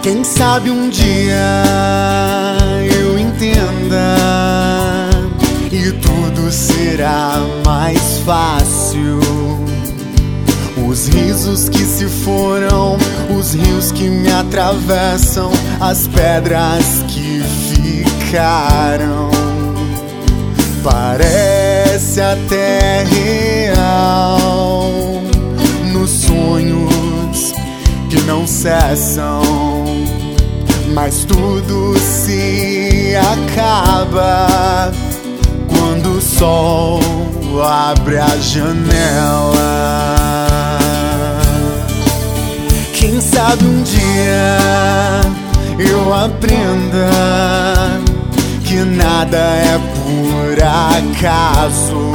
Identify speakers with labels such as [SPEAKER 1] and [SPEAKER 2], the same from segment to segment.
[SPEAKER 1] Quem sabe um dia eu entenda e tudo será mais fácil. Os risos que se foram, os rios que me atravessam, as pedras que ficaram. Parece até real nos sonhos que não cessam, mas tudo se acaba quando o sol abre a janela. Quem sabe um dia eu aprenda que nada é por acaso.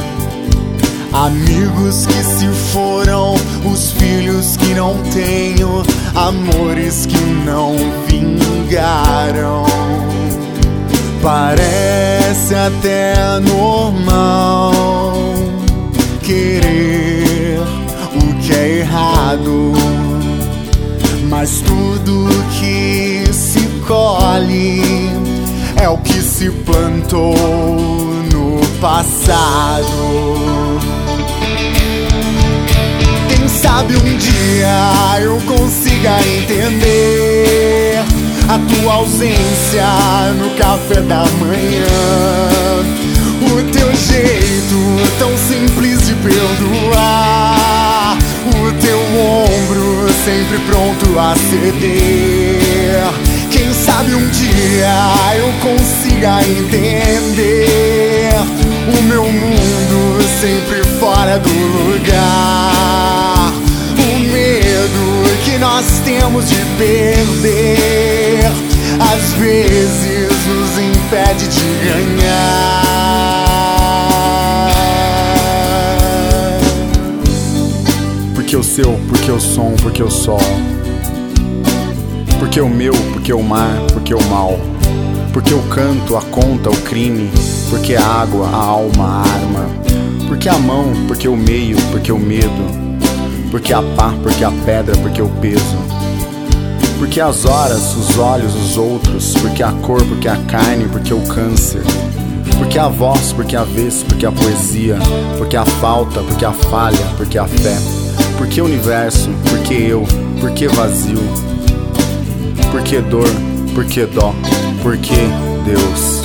[SPEAKER 1] Amigos que se foram, os filhos que não tenho, amores que não vingaram. Parece até normal querer o que é errado, mas tudo que se colhe é o que se plantou no passado. Quem sabe um dia eu consiga entender a tua ausência no café da manhã, o teu jeito tão simples de perdoar, o teu ombro sempre pronto a ceder. Quem sabe um dia eu consiga entender o meu mundo sempre fora do lugar, o medo que nós temos de perder às vezes nos impede de ganhar.
[SPEAKER 2] Porque o seu, porque o som, porque o sol, porque o meu, porque o mar, porque o mal, porque o canto, a conta, o crime, porque a água, a alma, a arma, porque a mão, porque o meio, porque o medo, porque a pá, porque a pedra, porque o peso, porque as horas, os olhos, os outros, porque a cor, porque a carne, porque o câncer, porque a voz, porque a vez, porque a poesia, porque a falta, porque a falha, porque a fé, porque o universo, porque eu, porque vazio, porque dor, porque dó, porque Deus.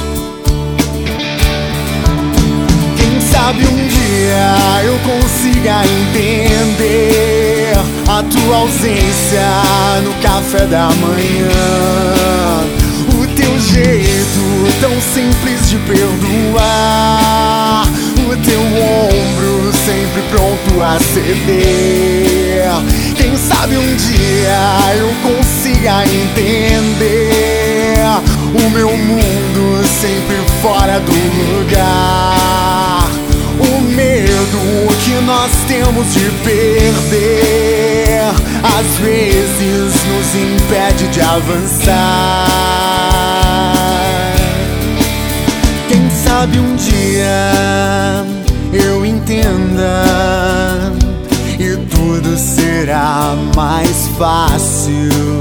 [SPEAKER 1] Quem sabe um dia eu consiga entender a tua ausência no café da manhã, o teu jeito tão simples de perdoar, o teu ombro sempre pronto a ceder. Quem sabe um dia eu consiga entender o meu mundo sempre fora do lugar, o medo que nós temos de perder às vezes nos impede de avançar. Quem sabe um dia eu entenda e tudo será mais fácil.